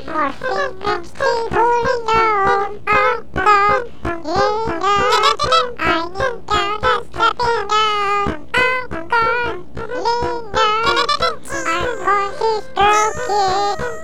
Our fingers keep holding on. Oh God, lean on. I need down and stepping down. Oh God, lean on. Our voice is broken.